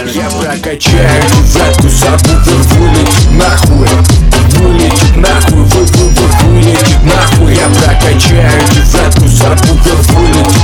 Я прокачаю девятку, сабвуфер вылетит нахуй. Вылетит нахуй, вылетит нахуй. Я прокачаю девятку, сабвуфер вылетит